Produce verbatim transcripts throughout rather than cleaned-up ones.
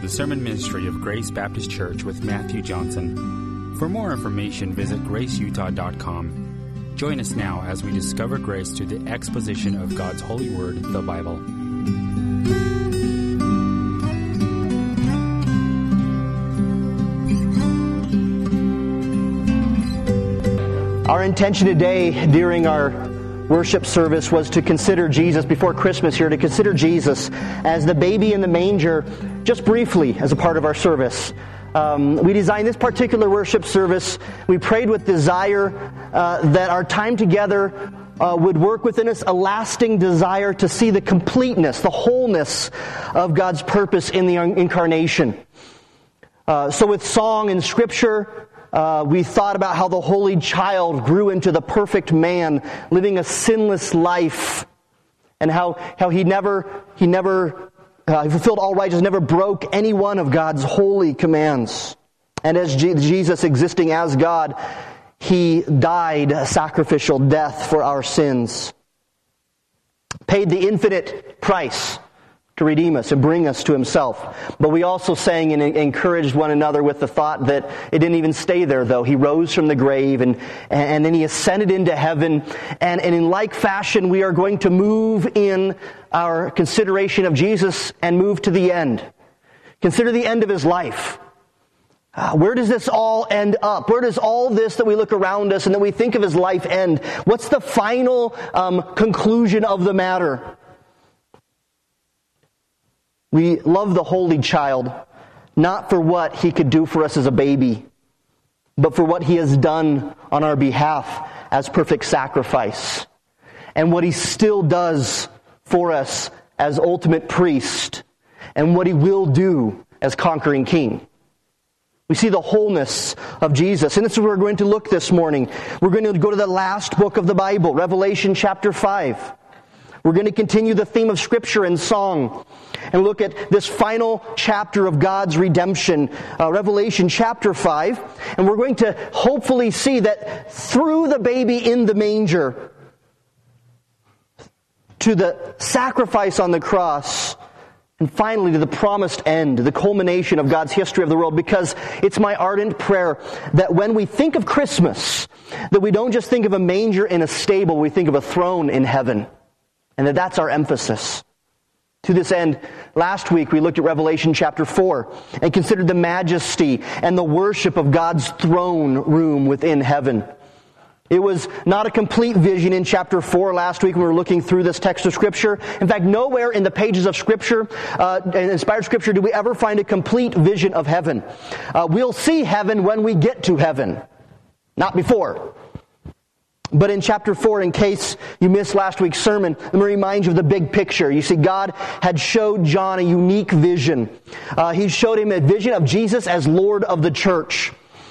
the sermon ministry of Grace Baptist Church with Matthew Johnson. For more information, visit grace utah dot com. Join us now as we discover grace through the exposition of God's holy word, the Bible. Our intention today during our worship service was to consider Jesus before Christmas here, to consider Jesus as the baby in the manger, just briefly as a part of our service. Um, we designed this particular worship service. We prayed with desire uh, that our time together uh, would work within us a lasting desire to see the completeness, the wholeness of God's purpose in the incarnation. Uh, so with song and scripture, Uh, we thought about how the holy child grew into the perfect man, living a sinless life, and how how he never he never uh, he fulfilled all righteousness, never broke any one of God's holy commands. And as G- Jesus existing as God, he died a sacrificial death for our sins, paid the infinite price to redeem us and bring us to himself. But we also sang and encouraged one another with the thought that it didn't even stay there, though. He rose from the grave and, and then he ascended into heaven. And, and in like fashion, we are going to move in our consideration of Jesus and move to the end. Consider the end of his life. Uh, where does this all end up? Where does all this that we look around us and that we think of his life end? What's the final um, conclusion of the matter? We love the holy child, not for what he could do for us as a baby, but for what he has done on our behalf as perfect sacrifice, and what he still does for us as ultimate priest, and what he will do as conquering king. We see the wholeness of Jesus, and this is where we're going to look this morning. We're going to go to the last book of the Bible, Revelation chapter five. We're going to continue the theme of Scripture and song and look at this final chapter of God's redemption, uh, Revelation chapter five. And we're going to hopefully see that through the baby in the manger to the sacrifice on the cross, and finally to the promised end, the culmination of God's history of the world, because it's my ardent prayer that when we think of Christmas, that we don't just think of a manger in a stable, we think of a throne in heaven. And that that's our emphasis. To this end, last week we looked at Revelation chapter four and considered the majesty and the worship of God's throne room within heaven. It was not a complete vision in chapter four last week when we were looking through this text of Scripture. In fact, nowhere in the pages of Scripture, uh, inspired Scripture, do we ever find a complete vision of heaven. Uh, we'll see heaven when we get to heaven, not before. But in chapter four, in case you missed last week's sermon, let me remind you of the big picture. You see, God had showed John a unique vision. Uh, he showed him a vision of Jesus as Lord of the church.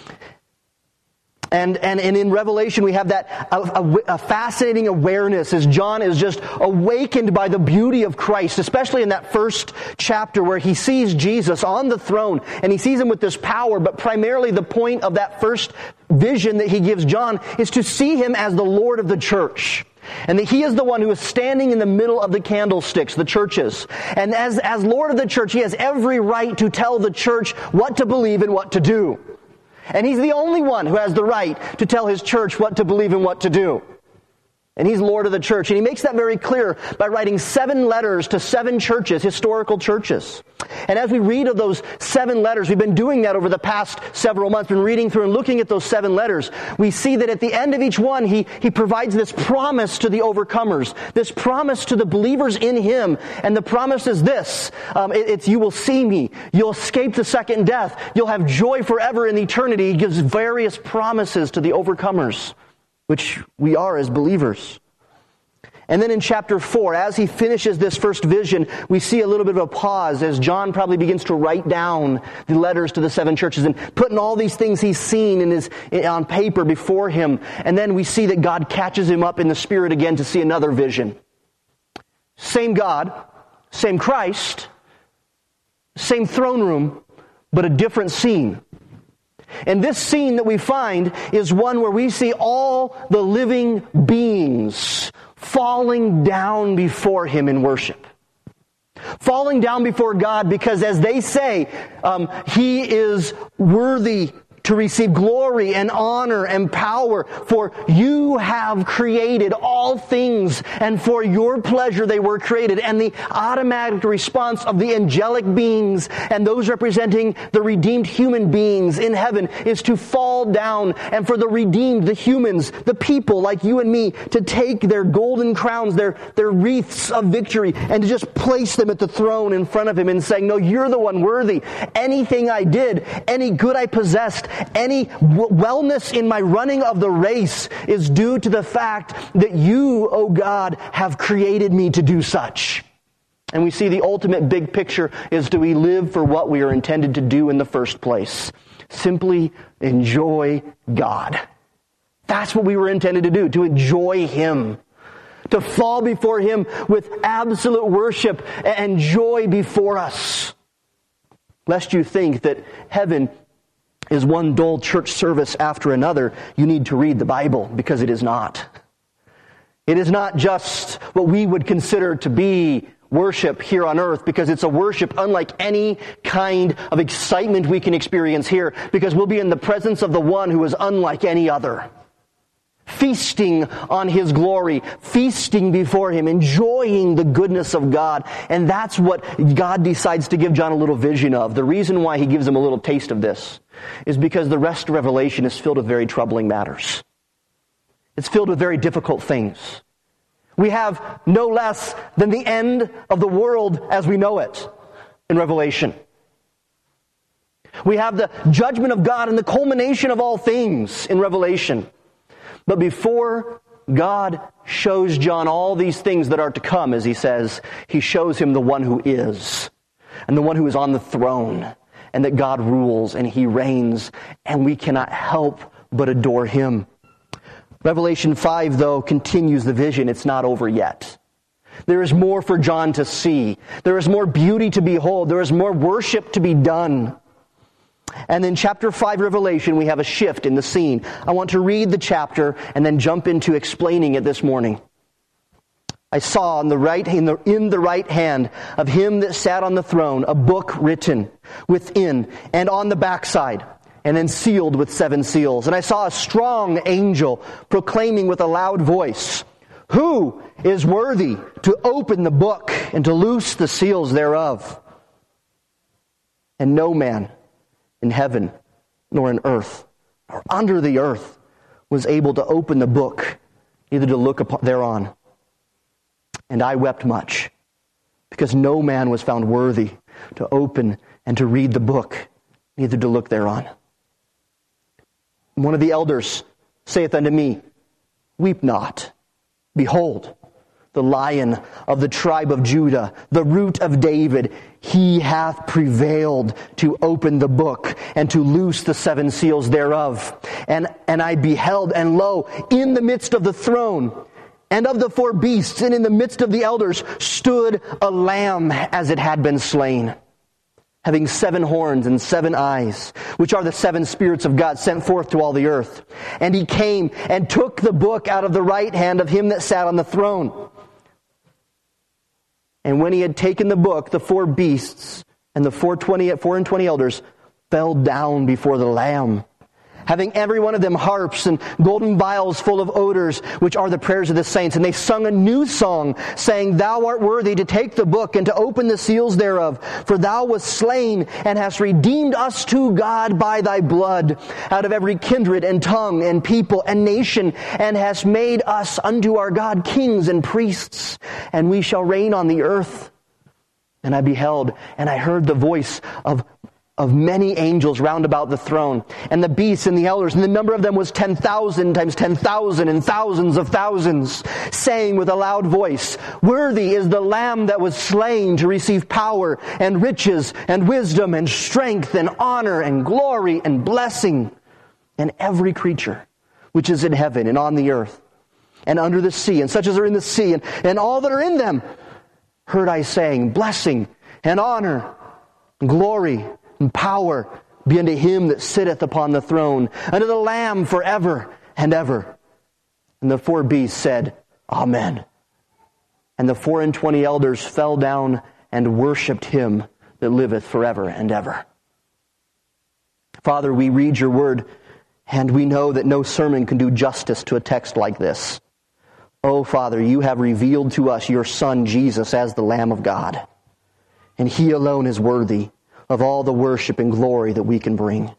And, and, and in Revelation, we have that a, a, a fascinating awareness as John is just awakened by the beauty of Christ, especially in that first chapter where he sees Jesus on the throne and he sees him with this power. But primarily the point of that first vision that he gives John is to see him as the Lord of the church. And that he is the one who is standing in the middle of the candlesticks, the churches. And as, as Lord of the church, he has every right to tell the church what to believe and what to do. And he's the only one who has the right to tell his church what to believe and what to do. And he's Lord of the church. And he makes that very clear by writing seven letters to seven churches, historical churches. And as we read of those seven letters, we've been doing that over the past several months, been reading through and looking at those seven letters. We see that at the end of each one, he, he provides this promise to the overcomers, this promise to the believers in him. And the promise is this, um, it, it's you will see me, you'll escape the second death, you'll have joy forever in eternity. He gives various promises to the overcomers, which we are as believers. And then in chapter four, as he finishes this first vision, we see a little bit of a pause as John probably begins to write down the letters to the seven churches and putting all these things he's seen in his, on paper before him. And then we see that God catches him up in the Spirit again to see another vision. Same God, same Christ, same throne room, but a different scene. And this scene that we find is one where we see all the living beings falling down before him in worship. Falling down before God because, as they say, um, He is worthy to receive glory and honor and power, for you have created all things, and for your pleasure they were created. And the automatic response of the angelic beings and those representing the redeemed human beings in heaven is to fall down, and for the redeemed, the humans, the people like you and me, to take their golden crowns, their, their wreaths of victory, and to just place them at the throne in front of Him and saying, no, you're the one worthy. Anything I did, any good I possessed, any wellness in my running of the race is due to the fact that you, O God, have created me to do such. And we see the ultimate big picture is, do we live for what we are intended to do in the first place? Simply enjoy God. That's what we were intended to do, to enjoy Him. To fall before Him with absolute worship and joy before us. Lest you think that heaven is one dull church service after another, you need to read the Bible, because it is not. It is not just what we would consider to be worship here on earth, because it's a worship unlike any kind of excitement we can experience here, because we'll be in the presence of the one who is unlike any other. Feasting on His glory, feasting before Him, enjoying the goodness of God. And that's what God decides to give John a little vision of. The reason why He gives him a little taste of this is because the rest of Revelation is filled with very troubling matters. It's filled with very difficult things. We have no less than the end of the world as we know it in Revelation. We have the judgment of God and the culmination of all things in Revelation. But before God shows John all these things that are to come, as he says, He shows him the one who is, and the one who is on the throne, and that God rules and He reigns, and we cannot help but adore Him. Revelation five, though, continues the vision. It's not over yet. There is more for John to see. There is more beauty to behold. There is more worship to be done. And in chapter five, Revelation, we have a shift in the scene. I want to read the chapter and then jump into explaining it this morning. I saw in the right in the, in the right hand of Him that sat on the throne a book written within and on the backside, and then sealed with seven seals. And I saw a strong angel proclaiming with a loud voice, "Who is worthy to open the book and to loose the seals thereof?" And no man in heaven, nor in earth, nor under the earth, was able to open the book, neither to look upon thereon. And I wept much, because no man was found worthy to open and to read the book, neither to look thereon. And one of the elders saith unto me, "Weep not. Behold, the Lion of the tribe of Judah, the Root of David, He hath prevailed to open the book and to loose the seven seals thereof. And, and I beheld, and lo, in the midst of the throne and of the four beasts, and in the midst of the elders, stood a lamb as it had been slain, having seven horns and seven eyes, which are the seven spirits of God sent forth to all the earth. And He came and took the book out of the right hand of Him that sat on the throne. And when He had taken the book, the four beasts and the four, twenty, four and twenty elders fell down before the Lamb, having every one of them harps and golden vials full of odors, which are the prayers of the saints. And they sung a new song, saying, "Thou art worthy to take the book and to open the seals thereof. For Thou wast slain and hast redeemed us to God by Thy blood out of every kindred and tongue and people and nation, and hast made us unto our God kings and priests, and we shall reign on the earth." And I beheld, and I heard the voice of of many angels round about the throne, and the beasts and the elders, and the number of them was ten thousand times ten thousand and thousands of thousands, saying with a loud voice, "Worthy is the Lamb that was slain to receive power and riches and wisdom and strength and honor and glory and blessing." And every creature which is in heaven and on the earth and under the sea, and such as are in the sea, and, and all that are in them, heard I saying, "Blessing and honor and glory and power be unto Him that sitteth upon the throne, unto the Lamb forever and ever." And the four beasts said, "Amen." And the four and twenty elders fell down and worshipped him that liveth forever and ever. Father, we read your word, and we know that no sermon can do justice to a text like this. Oh, Father, you have revealed to us your Son, Jesus, as the Lamb of God. And he alone is worthy of all the worship and glory that we can bring.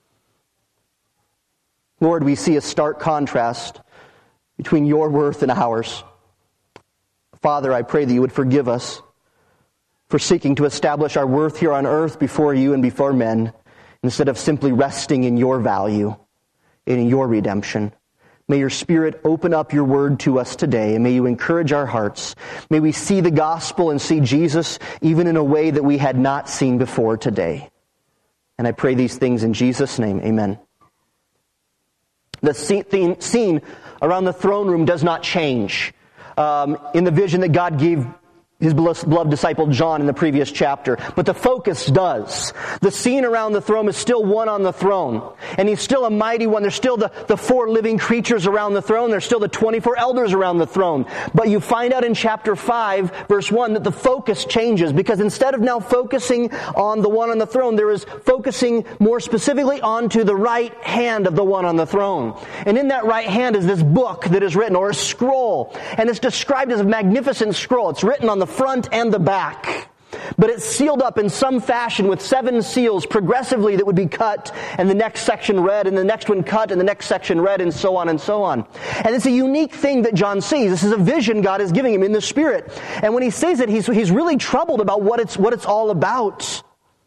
Lord, we see a stark contrast between your worth and ours. Father, I pray that you would forgive us for seeking to establish our worth here on earth before you and before men, instead of simply resting in your value and in your redemption. May your Spirit open up your word to us today, and may you encourage our hearts. May we see the gospel and see Jesus even in a way that we had not seen before today. And I pray these things in Jesus' name. Amen. The scene around the throne room does not change. Um, in the vision that God gave his beloved disciple John in the previous chapter. But the focus does. The scene around the throne is still one on the throne. And he's still a mighty one. There's still the, the four living creatures around the throne. There's still the twenty-four elders around the throne. But you find out in chapter five, verse one, that the focus changes. Because instead of now focusing on the one on the throne, there is focusing more specifically onto the right hand of the one on the throne. And in that right hand is this book that is written, or a scroll. And it's described as a magnificent scroll. It's written on the front and the back. But it's sealed up in some fashion with seven seals progressively that would be cut, and the next section read, and the next one cut, and the next section read, and so on and so on. And it's a unique thing that John sees. This is a vision God is giving him in the Spirit. And when he sees it, he's, he's really troubled about what it's, what it's all about.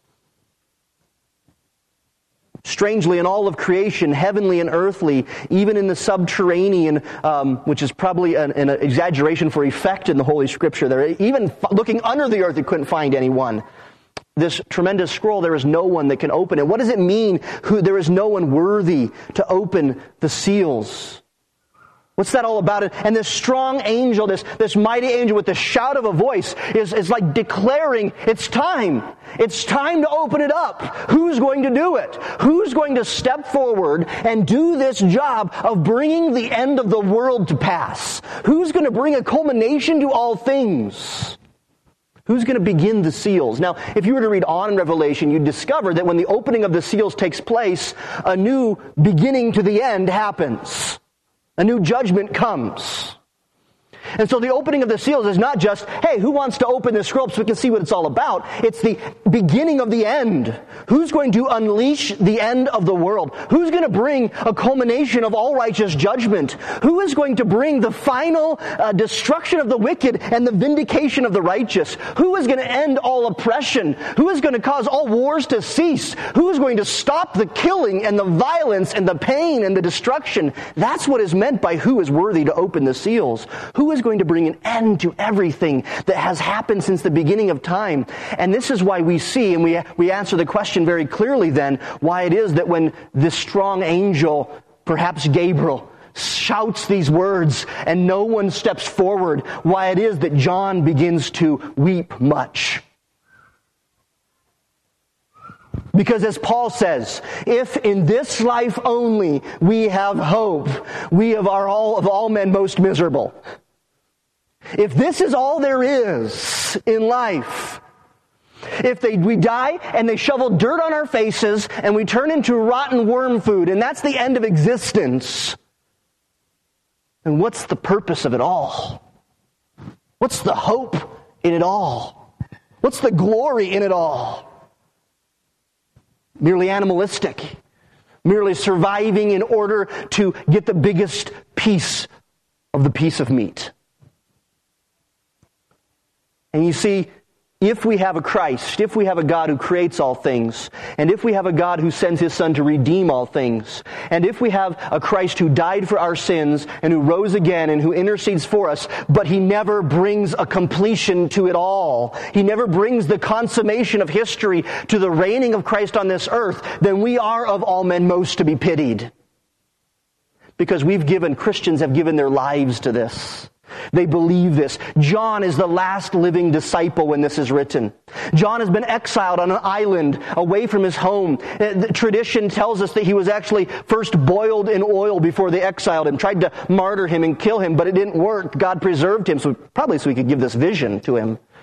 Strangely, in all of creation, heavenly and earthly, even in the subterranean, um, which is probably an, an exaggeration for effect in the Holy Scripture, there, even f- looking under the earth, it couldn't find anyone. This tremendous scroll, there is no one that can open it. What does it mean? Who, there is no one worthy to open the seals? What's that all about? And this strong angel, this, this mighty angel with the shout of a voice is, is like declaring, it's time. It's time to open it up. Who's going to do it? Who's going to step forward and do this job of bringing the end of the world to pass? Who's going to bring a culmination to all things? Who's going to begin the seals? Now, if you were to read on in Revelation, you'd discover that when the opening of the seals takes place, a new beginning to the end happens. A new judgment comes. And so the opening of the seals is not just, hey, who wants to open this scroll so we can see what it's all about? It's the beginning of the end. Who's going to unleash the end of the world? Who's going to bring a culmination of all righteous judgment? Who is going to bring the final uh, destruction of the wicked and the vindication of the righteous? Who is going to end all oppression? Who is going to cause all wars to cease? Who is going to stop the killing and the violence and the pain and the destruction? That's what is meant by who is worthy to open the seals. Who is going to bring an end to everything that has happened since the beginning of time. And this is why we see, and we, we answer the question very clearly then, why it is that when this strong angel, perhaps Gabriel, shouts these words and no one steps forward, why it is that John begins to weep much. Because as Paul says, if in this life only we have hope, we are all, of all men most miserable. If this is all there is in life, if they, we die and they shovel dirt on our faces and we turn into rotten worm food and that's the end of existence, then what's the purpose of it all? What's the hope in it all? What's the glory in it all? Merely animalistic, merely surviving in order to get the biggest piece of the piece of meat. And you see, if we have a Christ, if we have a God who creates all things, and if we have a God who sends His Son to redeem all things, and if we have a Christ who died for our sins and who rose again and who intercedes for us, but He never brings a completion to it all, He never brings the consummation of history to the reigning of Christ on this earth, then we are of all men most to be pitied. Because we've given, Christians have given their lives to this. They believe this. John is the last living disciple when this is written. John has been exiled on an island away from his home. The tradition tells us that he was actually first boiled in oil before they exiled him, tried to martyr him and kill him, but it didn't work. God preserved him, so probably so he could give this vision to him.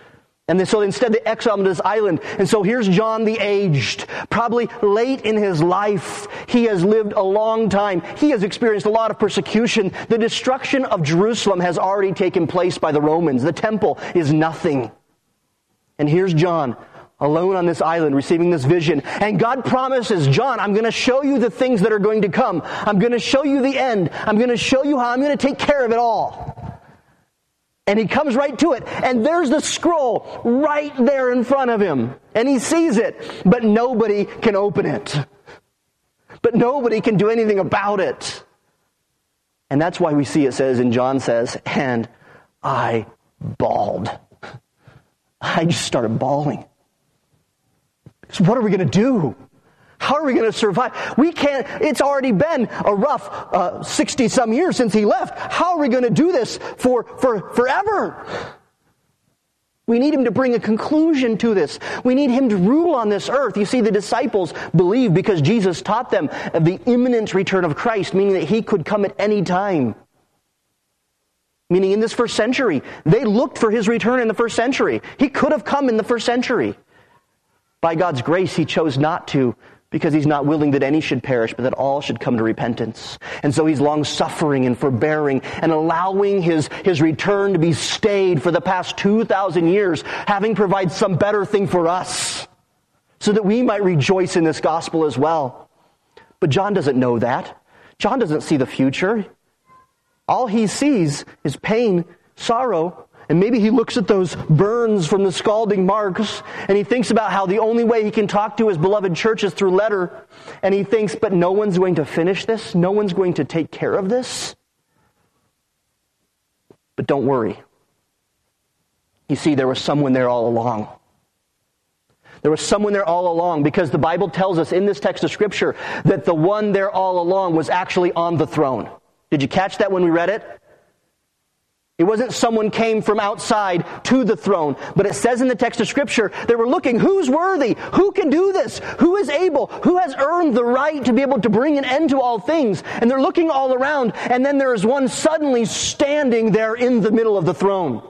And then, so instead they exile him to this island. And so here's John the aged, probably late in his life. He has lived a long time. He has experienced a lot of persecution. The destruction of Jerusalem has already taken place by the Romans. The temple is nothing. And here's John, alone on this island, receiving this vision. And God promises, John, I'm going to show you the things that are going to come. I'm going to show you the end. I'm going to show you how I'm going to take care of it all. And he comes right to it. And there's the scroll right there in front of him. And he sees it. But nobody can open it. But nobody can do anything about it. And that's why we see it says, and John says, and I bawled. I just started bawling. So what are we going to do? How are we going to survive? We can't, it's already been a rough uh, sixty-some years since he left. How are we going to do this for, for forever? We need him to bring a conclusion to this. We need him to rule on this earth. You see, the disciples believed because Jesus taught them of the imminent return of Christ, meaning that he could come at any time. Meaning in this first century, they looked for his return in the first century. He could have come in the first century. By God's grace, he chose not to, because he's not willing that any should perish, but that all should come to repentance. And so he's long-suffering and forbearing and allowing his, his return to be stayed for the past two thousand years, having provided some better thing for us, so that we might rejoice in this gospel as well. But John doesn't know that. John doesn't see the future. All he sees is pain, sorrow, and maybe he looks at those burns from the scalding marks, and he thinks about how the only way he can talk to his beloved church is through letter. And he thinks, but no one's going to finish this? No one's going to take care of this? But don't worry. You see, there was someone there all along. There was someone there all along, because the Bible tells us in this text of Scripture that the one there all along was actually on the throne. Did you catch that when we read it? It wasn't someone came from outside to the throne, but it says in the text of Scripture, they were looking, who's worthy? Who can do this? Who is able? Who has earned the right to be able to bring an end to all things? And they're looking all around, and then there is one suddenly standing there in the middle of the throne.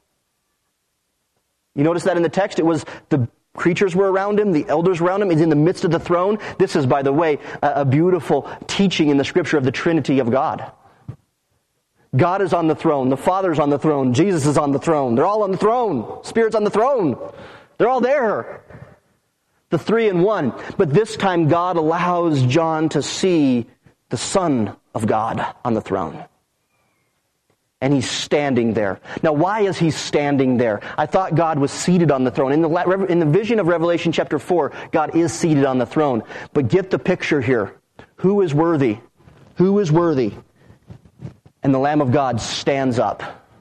You notice that in the text? It was the creatures were around him, the elders were around him. He's in the midst of the throne. This is, by the way, a, a beautiful teaching in the Scripture of the Trinity of God. God is on the throne. The Father's on the throne. Jesus is on the throne. They're all on the throne. Spirit's on the throne. They're all there. The three in one. But this time God allows John to see the Son of God on the throne. And he's standing there. Now, why is he standing there? I thought God was seated on the throne. In the, in the vision of Revelation chapter four, God is seated on the throne. But get the picture here. Who is worthy? Who is worthy? And the Lamb of God stands up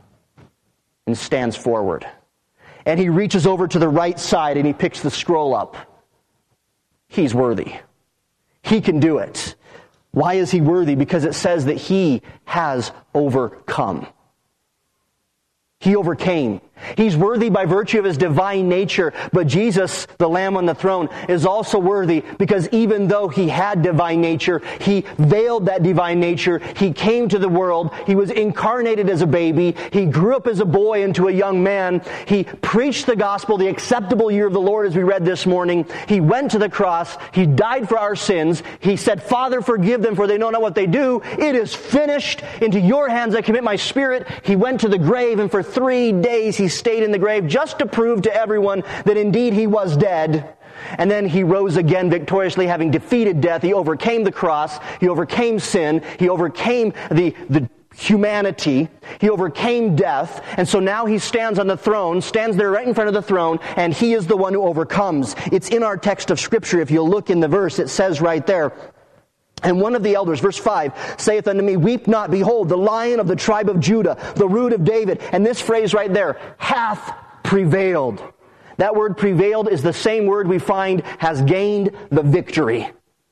and stands forward. And he reaches over to the right side and he picks the scroll up. He's worthy. He can do it. Why is he worthy? Because it says that he has overcome. He overcame. He's worthy by virtue of his divine nature, but Jesus, the Lamb on the throne, is also worthy because even though he had divine nature, he veiled that divine nature. He came to the world. He was incarnated as a baby. He grew up as a boy into a young man. He preached the gospel, the acceptable year of the Lord, as we read this morning. He went to the cross. He died for our sins. He said, Father, forgive them, for they know not what they do. It is finished. Into your hands I commit my spirit. He went to the grave, and for three days he stayed in the grave just to prove to everyone that indeed he was dead. And then he rose again victoriously, having defeated death. He overcame the cross. He overcame sin. He overcame the, the humanity. He overcame death. And so now he stands on the throne, stands there right in front of the throne, and he is the one who overcomes. It's in our text of Scripture. If you look in the verse, it says right there, and one of the elders, verse five, saith unto me, Weep not, behold, the Lion of the tribe of Judah, the Root of David. And this phrase right there, hath prevailed. That word prevailed is the same word we find has gained the victory.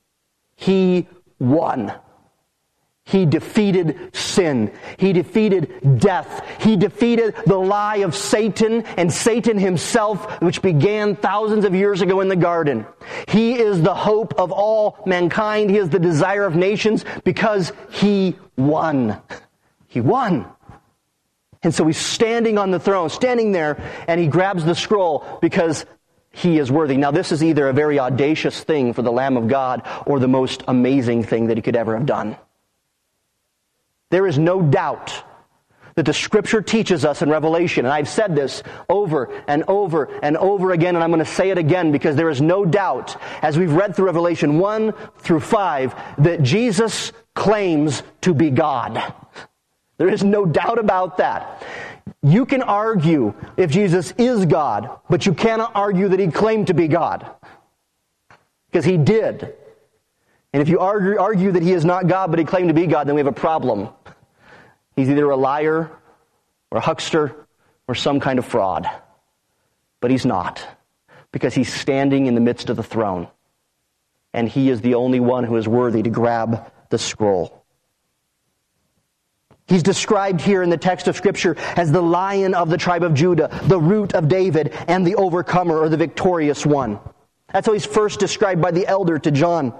He won. He defeated sin. He defeated death. He defeated the lie of Satan and Satan himself, which began thousands of years ago in the garden. He is the hope of all mankind. He is the desire of nations because he won. He won. And so he's standing on the throne, standing there, and he grabs the scroll because he is worthy. Now, this is either a very audacious thing for the Lamb of God or the most amazing thing that he could ever have done. There is no doubt that the Scripture teaches us in Revelation, and I've said this over and over and over again, and I'm going to say it again because there is no doubt, as we've read through Revelation one through five, that Jesus claims to be God. There is no doubt about that. You can argue if Jesus is God, but you cannot argue that he claimed to be God. Because he did. And if you argue, argue that he is not God, but he claimed to be God, then we have a problem. He's either a liar or a huckster or some kind of fraud. But he's not. Because he's standing in the midst of the throne. And he is the only one who is worthy to grab the scroll. He's described here in the text of Scripture as the Lion of the tribe of Judah, the Root of David, and the overcomer, or the victorious one. That's how he's first described by the elder to John.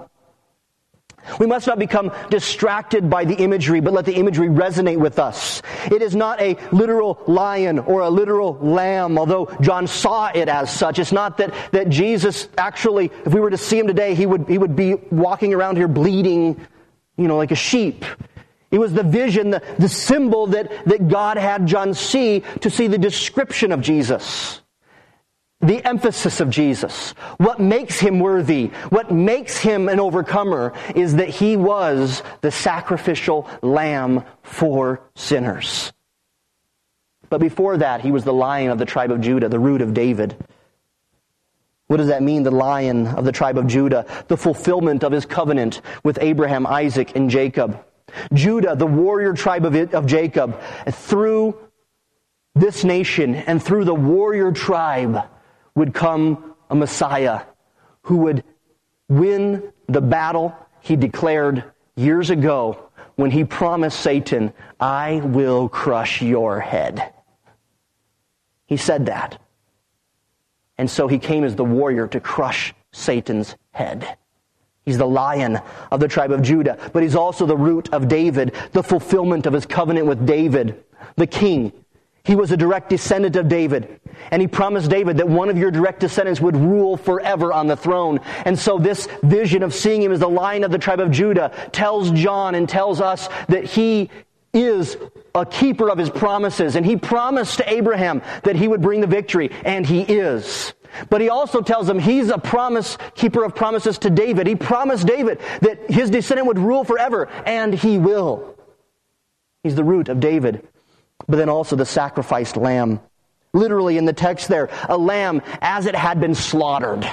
We must not become distracted by the imagery, but let the imagery resonate with us. It is not a literal lion or a literal lamb, although John saw it as such. It's not that, that Jesus actually, if we were to see him today, he would, he would be walking around here bleeding, you know, like a sheep. It was the vision, the, the symbol that, that God had John see to see the description of Jesus. The emphasis of Jesus. What makes him worthy, what makes him an overcomer is that he was the sacrificial lamb for sinners. But before that, he was the Lion of the tribe of Judah, the Root of David. What does that mean, the Lion of the tribe of Judah? The fulfillment of his covenant with Abraham, Isaac, and Jacob. Judah, the warrior tribe of, it, of Jacob, through this nation and through the warrior tribe would come a Messiah who would win the battle he declared years ago when he promised Satan, I will crush your head. He said that. And so he came as the warrior to crush Satan's head. He's the Lion of the tribe of Judah, but he's also the Root of David, the fulfillment of his covenant with David, the king. He was a direct descendant of David, and he promised David that one of your direct descendants would rule forever on the throne. And so this vision of seeing him as the Lion of the tribe of Judah tells John and tells us that he is a keeper of his promises, and he promised to Abraham that he would bring the victory, and he is. But he also tells him he's a promise keeper of promises to David. He promised David that his descendant would rule forever, and he will. He's the Root of David, but then also the sacrificed lamb. Literally in the text there, a lamb as it had been slaughtered.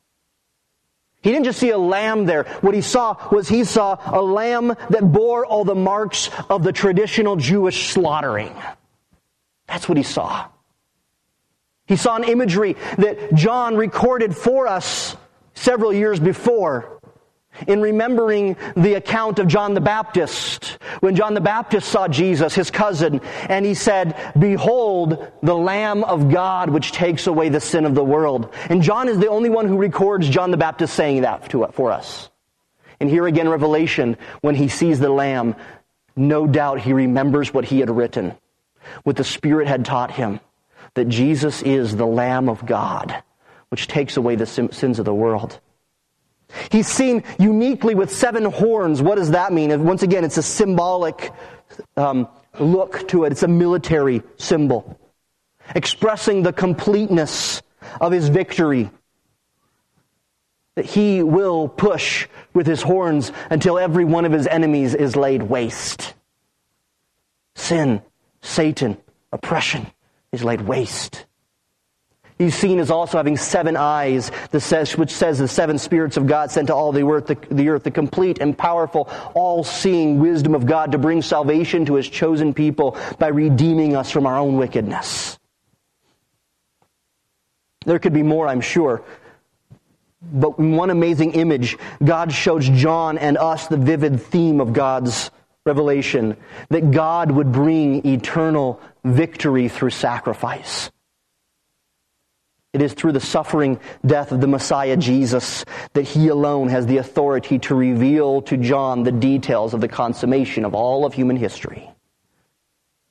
He didn't just see a lamb there. What he saw was he saw a lamb that bore all the marks of the traditional Jewish slaughtering. That's what he saw. He saw an imagery that John recorded for us several years before in remembering the account of John the Baptist. When John the Baptist saw Jesus, his cousin, and he said, behold, the Lamb of God which takes away the sin of the world. And John is the only one who records John the Baptist saying that to, for us. And here again, Revelation, when he sees the Lamb, no doubt he remembers what he had written, what the Spirit had taught him. That Jesus is the Lamb of God, which takes away the sins of the world. He's seen uniquely with seven horns. What does that mean? Once again, it's a symbolic um, look to it. It's a military symbol, expressing the completeness of his victory. That he will push with his horns until every one of his enemies is laid waste. Sin, Satan, oppression is laid waste. He's seen as also having seven eyes, which says the seven spirits of God sent to all the earth, the, the earth, the complete and powerful, all-seeing wisdom of God to bring salvation to his chosen people by redeeming us from our own wickedness. There could be more, I'm sure. But in one amazing image, God shows John and us the vivid theme of God's revelation, that God would bring eternal victory through sacrifice. It is through the suffering death of the Messiah Jesus that he alone has the authority to reveal to John the details of the consummation of all of human history. Of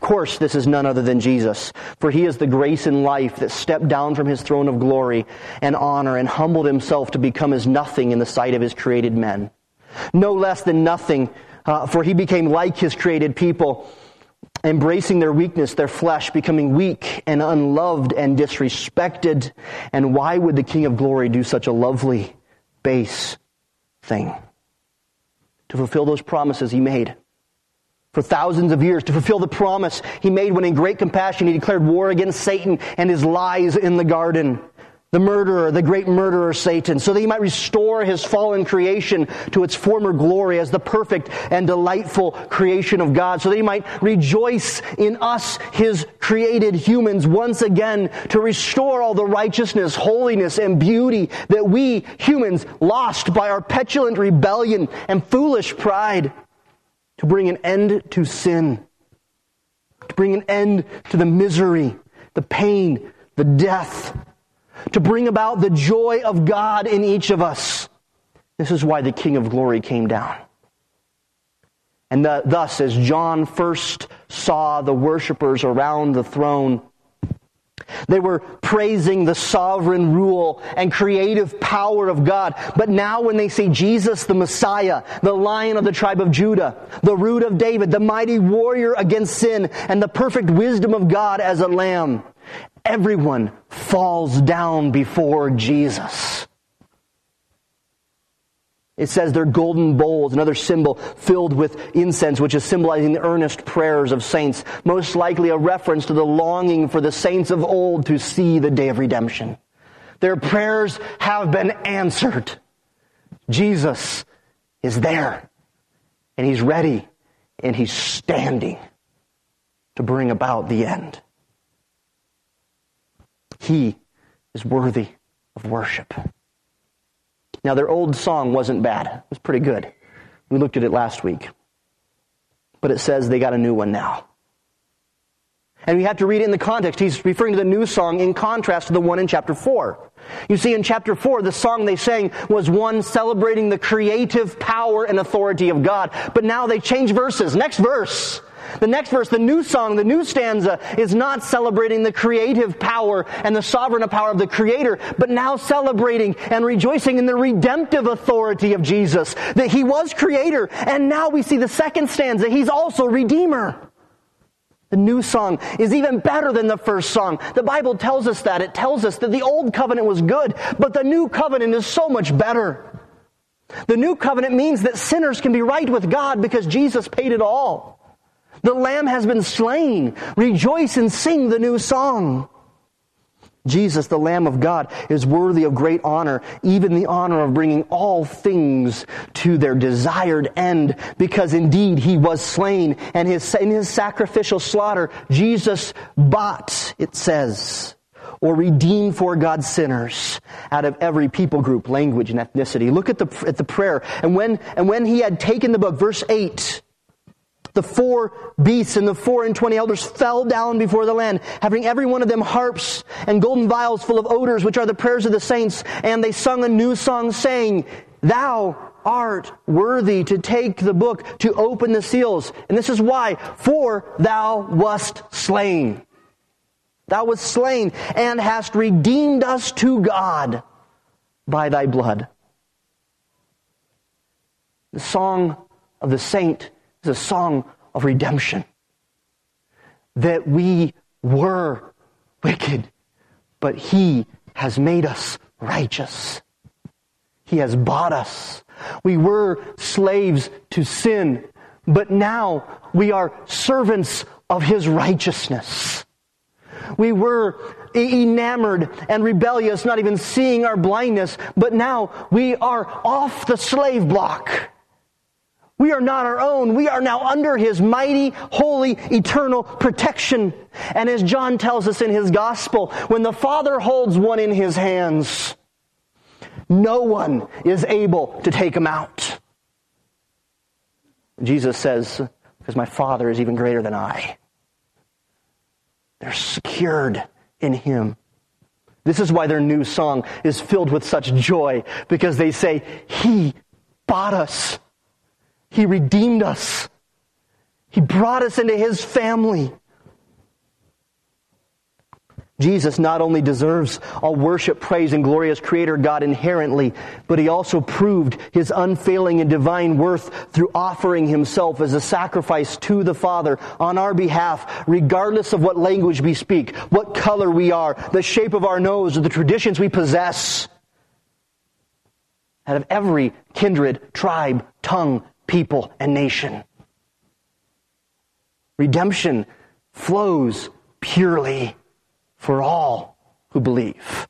course, this is none other than Jesus, for he is the grace and life that stepped down from his throne of glory and honor and humbled himself to become as nothing in the sight of his created men. No less than nothing, uh, for he became like his created people, embracing their weakness, their flesh, becoming weak and unloved and disrespected. And why would the King of Glory do such a lovely, base thing? To fulfill those promises he made for thousands of years, to fulfill the promise he made when in great compassion he declared war against Satan and his lies in the garden. The murderer, the great murderer Satan, so that he might restore his fallen creation to its former glory as the perfect and delightful creation of God, so that he might rejoice in us, his created humans, once again to restore all the righteousness, holiness, and beauty that we humans lost by our petulant rebellion and foolish pride, to bring an end to sin, to bring an end to the misery, the pain, the death, to bring about the joy of God in each of us. This is why the King of Glory came down. And the, thus, as John first saw the worshipers around the throne, they were praising the sovereign rule and creative power of God. But now when they see Jesus the Messiah, the Lion of the tribe of Judah, the Root of David, the mighty warrior against sin, and the perfect wisdom of God as a lamb, everyone falls down before Jesus. It says their golden bowls, another symbol filled with incense, which is symbolizing the earnest prayers of saints, most likely a reference to the longing for the saints of old to see the day of redemption. Their prayers have been answered. Jesus is there, and he's ready, and he's standing to bring about the end. He is worthy of worship. Now, their old song wasn't bad. It was pretty good. We looked at it last week. But it says they got a new one now. And we have to read it in the context. He's referring to the new song in contrast to the one in chapter four. You see, in chapter four, the song they sang was one celebrating the creative power and authority of God. But now they change verses. Next verse. The next verse, the new song, the new stanza, is not celebrating the creative power and the sovereign power of the Creator, but now celebrating and rejoicing in the redemptive authority of Jesus. That He was Creator, and now we see the second stanza, He's also Redeemer. The new song is even better than the first song. The Bible tells us that. It tells us that the old covenant was good, but the new covenant is so much better. The new covenant means that sinners can be right with God because Jesus paid it all. The Lamb has been slain. Rejoice and sing the new song. Jesus, the Lamb of God, is worthy of great honor, even the honor of bringing all things to their desired end, because indeed He was slain, and his, in His sacrificial slaughter, Jesus bought, it says, or redeemed for God's sinners out of every people group, language, and ethnicity. Look at the, at the prayer. And when, and when He had taken the book, verse eight, the four beasts and the four and twenty elders fell down before the Lamb, having every one of them harps and golden vials full of odors, which are the prayers of the saints. And they sung a new song, saying, Thou art worthy to take the book, to open the seals. And this is why, for Thou wast slain. Thou wast slain, and hast redeemed us to God by Thy blood. The song of the saint is a song of redemption. That we were wicked, but He has made us righteous. He has bought us. We were slaves to sin, but now we are servants of His righteousness. We were enamored and rebellious, not even seeing our blindness, but now we are off the slave block. We are not our own. We are now under His mighty, holy, eternal protection. And as John tells us in his gospel, when the Father holds one in His hands, no one is able to take him out. Jesus says, because my Father is even greater than I. They're secured in Him. This is why their new song is filled with such joy, because they say, He bought us. He redeemed us. He brought us into His family. Jesus not only deserves all worship, praise, and glory as Creator God inherently, but He also proved His unfailing and divine worth through offering Himself as a sacrifice to the Father on our behalf, regardless of what language we speak, what color we are, the shape of our nose, or the traditions we possess. Out of every kindred, tribe, tongue, people, and nation. Redemption flows purely for all who believe.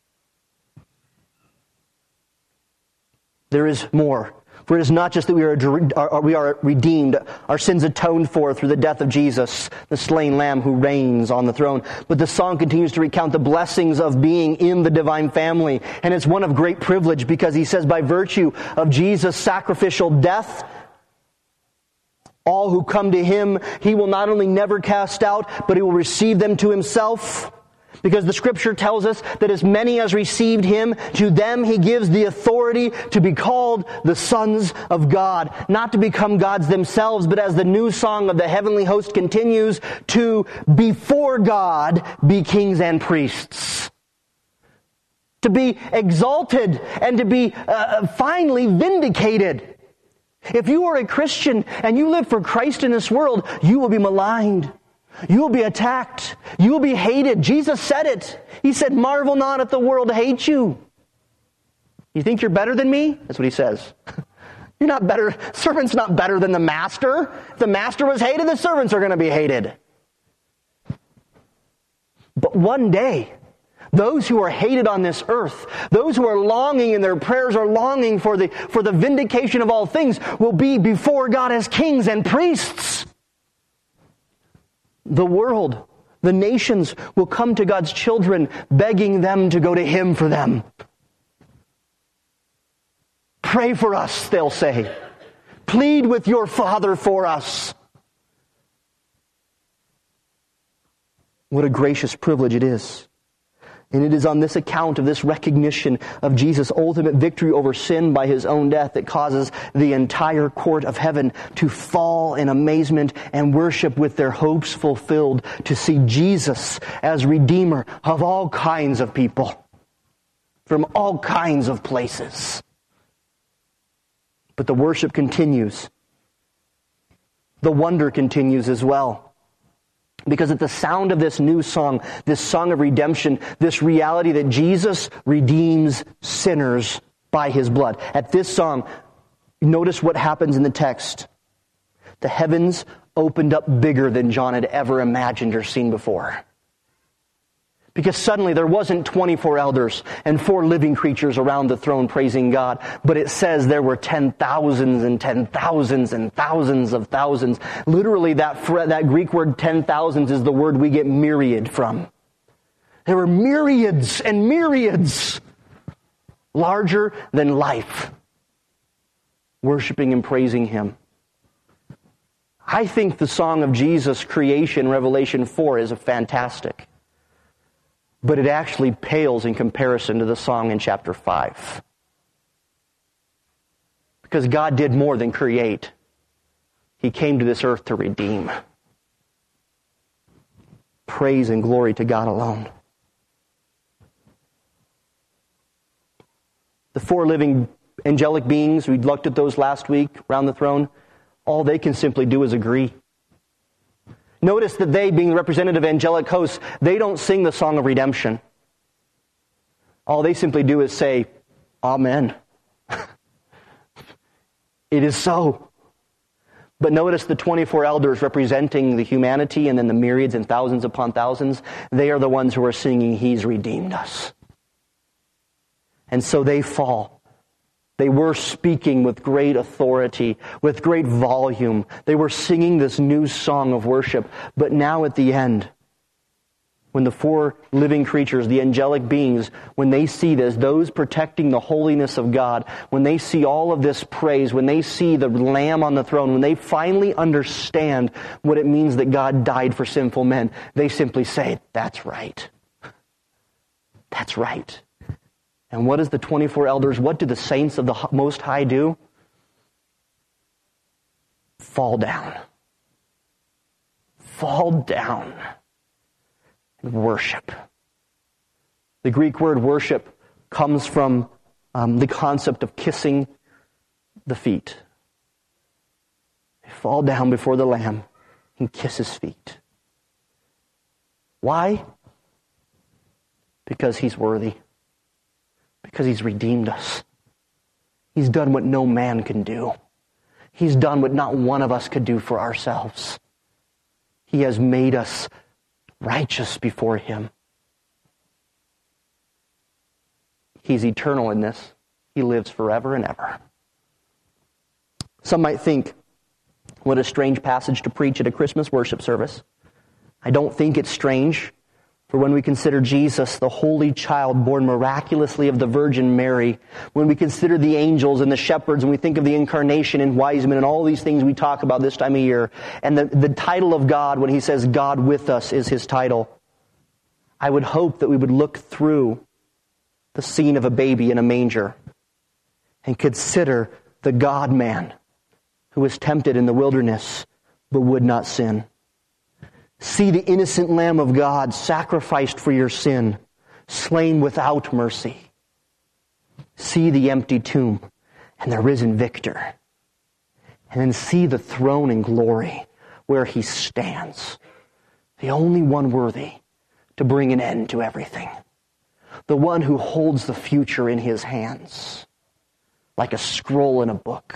There is more. For it is not just that we are, we are redeemed, our sins atoned for through the death of Jesus, the slain Lamb who reigns on the throne. But the song continues to recount the blessings of being in the divine family. And it's one of great privilege because he says, by virtue of Jesus' sacrificial death, all who come to Him, He will not only never cast out, but He will receive them to Himself. Because the Scripture tells us that as many as received Him, to them He gives the authority to be called the sons of God. Not to become gods themselves, but as the new song of the heavenly host continues, to before God be kings and priests. To be exalted and to be uh, finally vindicated. If you are a Christian and you live for Christ in this world, you will be maligned. You will be attacked. You will be hated. Jesus said it. He said, marvel not at the world hate you. You think you're better than me? That's what He says. You're not better. Servant's not better than the master. If the master was hated, the servants are going to be hated. But one day, those who are hated on this earth, those who are longing and their prayers are longing for the, for the vindication of all things, will be before God as kings and priests. The world, the nations will come to God's children begging them to go to Him for them. Pray for us, they'll say. Plead with your Father for us. What a gracious privilege it is. And it is on this account of this recognition of Jesus' ultimate victory over sin by His own death that causes the entire court of heaven to fall in amazement and worship with their hopes fulfilled to see Jesus as Redeemer of all kinds of people from all kinds of places. But the worship continues. The wonder continues as well. Because at the sound of this new song, this song of redemption, this reality that Jesus redeems sinners by His blood. At this song, notice what happens in the text. The heavens opened up bigger than John had ever imagined or seen before. Because suddenly there wasn't twenty-four elders and four living creatures around the throne praising God, but it says there were ten thousands and ten thousands and thousands of thousands. Literally, that, that Greek word ten thousands is the word we get myriad from. There were myriads and myriads, larger than life, worshiping and praising Him. I think the song of Jesus' creation, Revelation four, is fantastic. But it actually pales in comparison to the song in chapter five. Because God did more than create. He came to this earth to redeem. Praise and glory to God alone. The four living angelic beings, we looked at those last week around the throne, all they can simply do is agree. Notice that they, being the representative angelic hosts, they don't sing the song of redemption. All they simply do is say, Amen. It is so. But notice the twenty-four elders representing the humanity and then the myriads and thousands upon thousands, they are the ones who are singing, He's redeemed us. And so they fall. They were speaking with great authority, with great volume. They were singing this new song of worship. But now at the end, when the four living creatures, the angelic beings, when they see this, those protecting the holiness of God, when they see all of this praise, when they see the Lamb on the throne, when they finally understand what it means that God died for sinful men, they simply say, that's right. That's right. And what does the twenty-four elders, what do the saints of the Most High do? Fall down. Fall down and worship The Greek word worship comes from um, the concept of kissing the feet. They fall down before the Lamb and kiss his feet. Why? Because he's worthy. Because he's redeemed us. He's done what no man can do. He's done what not one of us could do for ourselves. He has made us righteous before him. He's eternal in this. He lives forever and ever. Some might think, what a strange passage to preach at a Christmas worship service. I don't think it's strange, for when we consider Jesus, the holy child born miraculously of the Virgin Mary, when we consider the angels and the shepherds, and we think of the incarnation and wise men and all these things we talk about this time of year, and the, the title of God, when he says God with us is his title, I would hope that we would look through the scene of a baby in a manger and consider the God-man who was tempted in the wilderness but would not sin. See the innocent Lamb of God sacrificed for your sin, slain without mercy. See the empty tomb and the risen victor. And then see the throne in glory where he stands, the only one worthy to bring an end to everything. The one who holds the future in his hands, like a scroll in a book.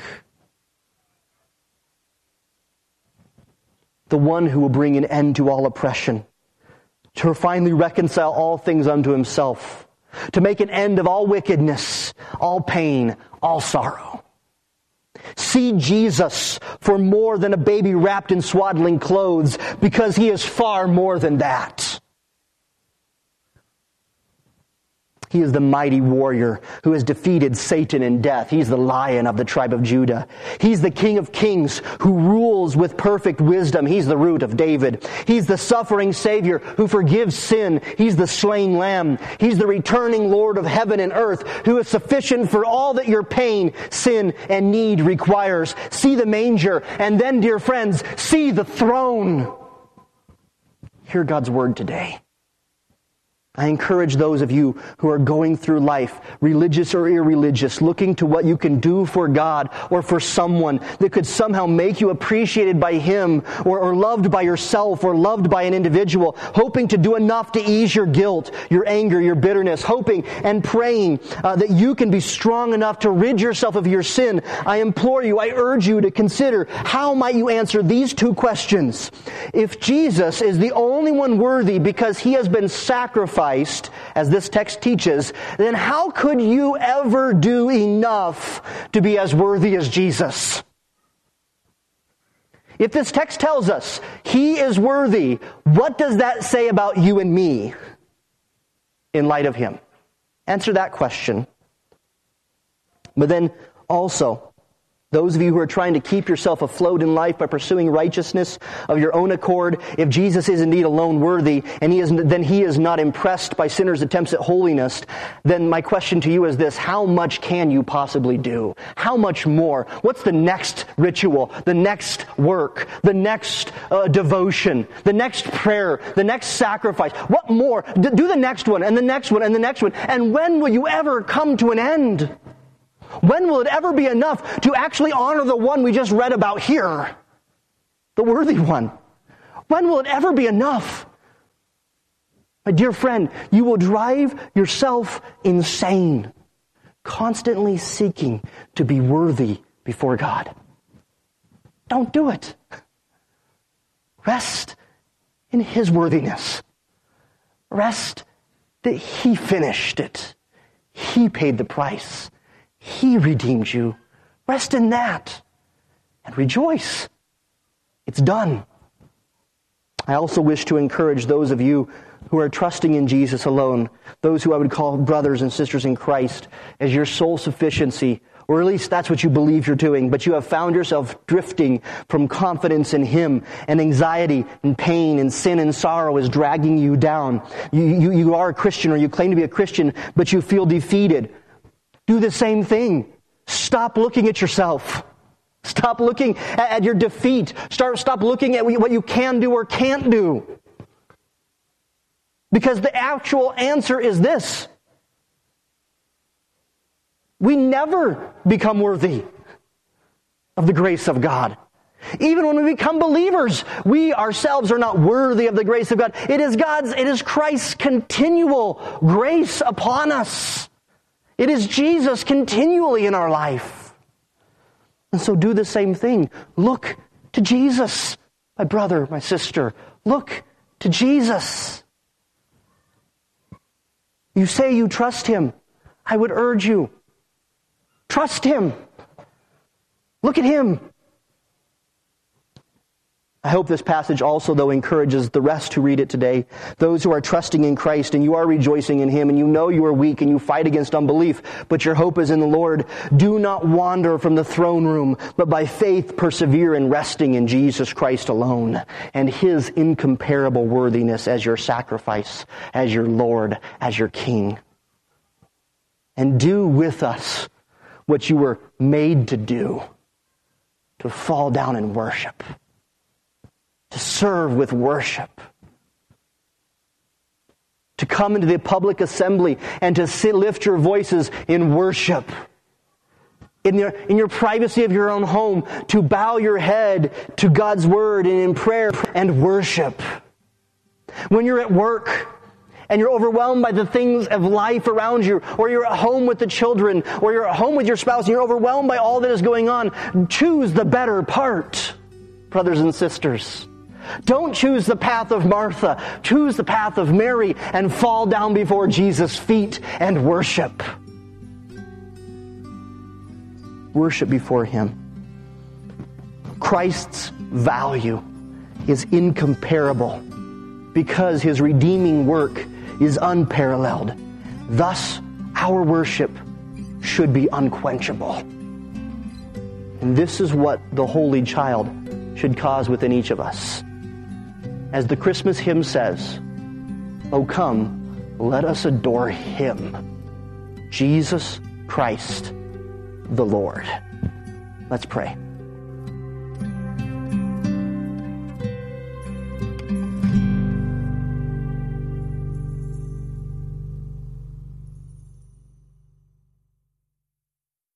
The one who will bring an end to all oppression, to finally reconcile all things unto himself, to make an end of all wickedness, all pain, all sorrow. See Jesus for more than a baby wrapped in swaddling clothes, because he is far more than that. He is the mighty warrior who has defeated Satan and death. He's the Lion of the tribe of Judah. He's the King of kings who rules with perfect wisdom. He's the root of David. He's the suffering Savior who forgives sin. He's the slain Lamb. He's the returning Lord of heaven and earth who is sufficient for all that your pain, sin, and need requires. See the manger, and then, dear friends, see the throne. Hear God's word today. I encourage those of you who are going through life, religious or irreligious, looking to what you can do for God or for someone that could somehow make you appreciated by Him or, or loved by yourself or loved by an individual, hoping to do enough to ease your guilt, your anger, your bitterness, hoping and praying uh, that you can be strong enough to rid yourself of your sin. I implore you, I urge you to consider, how might you answer these two questions? If Jesus is the only one worthy because He has been sacrificed, as this text teaches, then how could you ever do enough to be as worthy as Jesus? If this text tells us He is worthy, what does that say about you and me in light of Him? Answer that question. But then also, those of you who are trying to keep yourself afloat in life by pursuing righteousness of your own accord, if Jesus is indeed alone worthy, and he is, then He is not impressed by sinners' attempts at holiness, then my question to you is this: how much can you possibly do? How much more? What's the next ritual, the next work, the next uh, devotion, the next prayer, the next sacrifice? What more? D- do the next one, and the next one, and the next one. And when will you ever come to an end? When will it ever be enough to actually honor the one we just read about here? The worthy one. When will it ever be enough? My dear friend, you will drive yourself insane, constantly seeking to be worthy before God. Don't do it. Rest in His worthiness. Rest that He finished it. He paid the price. He redeemed you. Rest in that and rejoice. It's done. I also wish to encourage those of you who are trusting in Jesus alone, those who I would call brothers and sisters in Christ, as your sole sufficiency, or at least that's what you believe you're doing, but you have found yourself drifting from confidence in Him, and anxiety and pain and sin and sorrow is dragging you down. You, you, you are a Christian, or you claim to be a Christian, but you feel defeated. Do the same thing. Stop looking at yourself. Stop looking at, at your defeat. Start, stop looking at what you can do or can't do. Because the actual answer is this: we never become worthy of the grace of God. Even when we become believers, we ourselves are not worthy of the grace of God. It is God's, it is Christ's continual grace upon us. It is Jesus continually in our life. And so do the same thing. Look to Jesus, my brother, my sister. Look to Jesus. You say you trust Him. I would urge you, trust Him. Look at Him. I hope this passage also, though, encourages the rest who read it today. Those who are trusting in Christ and you are rejoicing in Him and you know you are weak and you fight against unbelief, but your hope is in the Lord. Do not wander from the throne room, but by faith persevere in resting in Jesus Christ alone and His incomparable worthiness as your sacrifice, as your Lord, as your King. And do with us what you were made to do, to fall down and worship. To serve with worship. To come into the public assembly and to sit, lift your voices in worship. In your, in your privacy of your own home, to bow your head to God's Word and in prayer and worship. When you're at work and you're overwhelmed by the things of life around you, or you're at home with the children, or you're at home with your spouse and you're overwhelmed by all that is going on, choose the better part, brothers and sisters. Don't choose the path of Martha. Choose the path of Mary and fall down before Jesus' feet and worship. Worship before Him. Christ's value is incomparable because His redeeming work is unparalleled. Thus, our worship should be unquenchable. And this is what the Holy Child should cause within each of us. As the Christmas hymn says, "O come, let us adore Him, Jesus Christ the Lord." Let's pray.